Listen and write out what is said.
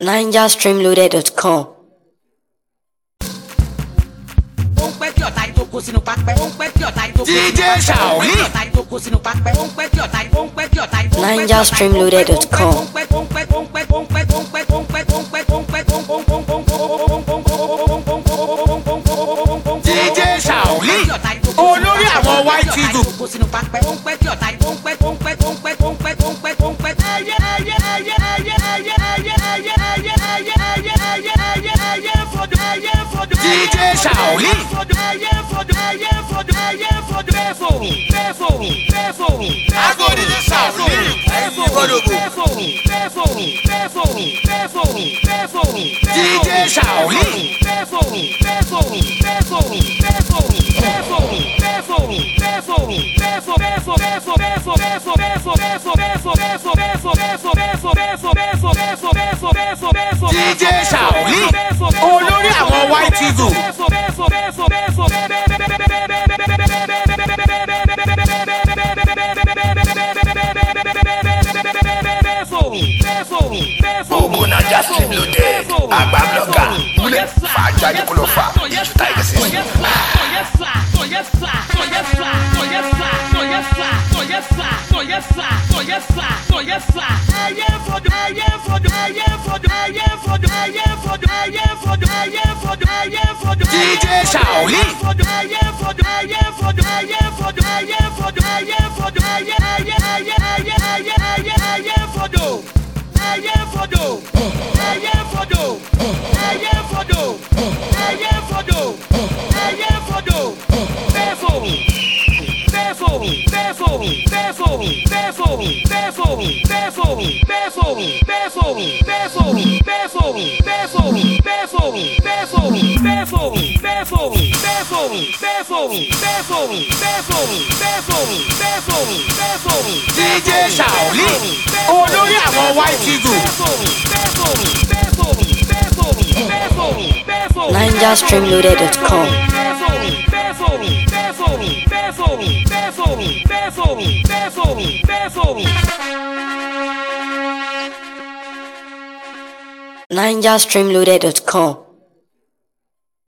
NigerStreamloaded.com. DJ Shaoli. NigerStreamloaded.com. DJ Shaoli. Olórí àwọn White Eagle. DJ Shaoli. Agodi DJ Shaoli. DJ Shaoli. DJ Shaoli. Olórí àwọn White Eagle. Ogun Naija Stream Loaded, Agba Blogger, Bule, Faja Dipolofa, Tiger System. DJ Shaoli. DJ Shaoli. Olórí àwọn White Eagle. NigerStreamloaded.com. NigerStreamloaded.com.